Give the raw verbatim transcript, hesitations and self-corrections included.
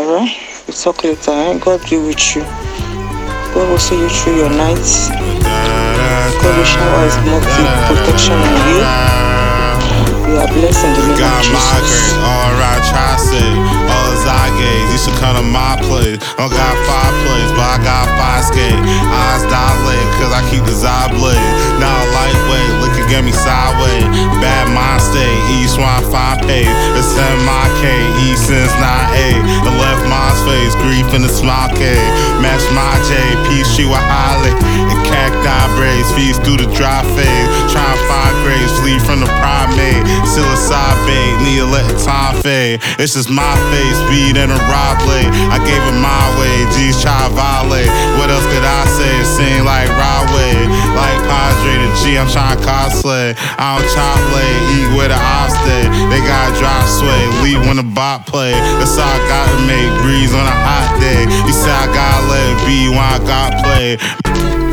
Alright? We talk later, eh? God be with you. God will see you through your nights. God will shower his multi protection on you. You are blessed in the name got of Jesus. migraine, all around Tri-State, all his eye gaze. You should come to my place. I don't got five plays, but I got five skate. Eyes dilate, cause I keep the eye blade. Now lightweight, looking at me sideways. Bad mind state, east one fine page. It's in my K, east since nine eight. The left mind's face, grief in the smile K. Match my J, peace she with Holly. And cacti braids, feeds through the dry phase. Try and find graves, flee from the primate. Psilocybate, need to let the time fade. It's just my face, weed and a rod blade. I gave it my way, G's try to violate. What else could I say? It seemed like Rodway. Like Padre to G, I'm trying to cosplay. I don't chop lay, eat where the ops stay. They got drop sway, leave when the bot play. That's all I gotta make, breeze on a hot day. You say I gotta let it be when I got play.